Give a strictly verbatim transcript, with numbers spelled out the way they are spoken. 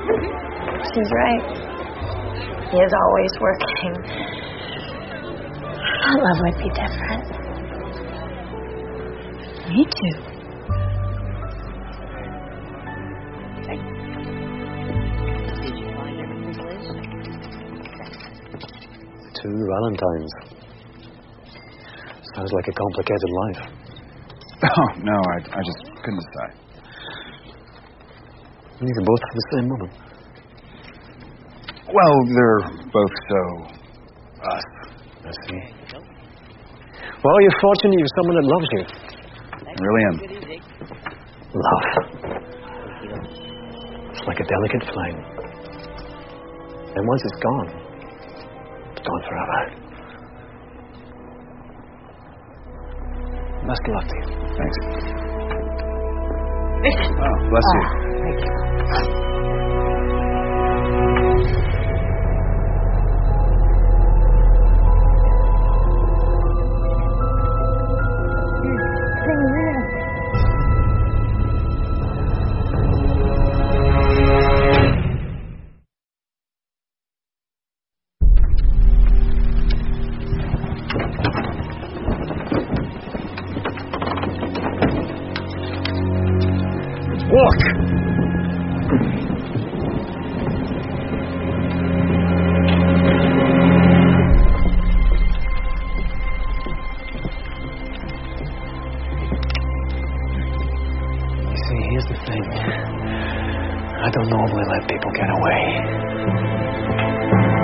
She's right. He is always working. I thought love would be different. Me too. Did you find everything, Liz? Two Valentines. Sounds like a complicated life. Oh, no, I, I just couldn't decide. You can both have the same woman. Well, they're both so us. I see. Well, you're fortunate you have someone that loves you. I really am. Love. It's like a delicate flame. And once it's gone, it's gone forever. Best of luck to you. Thanks. Oh, bless you. Oh, thank you. Walk! You see, here's the thing. I don't normally let people get away.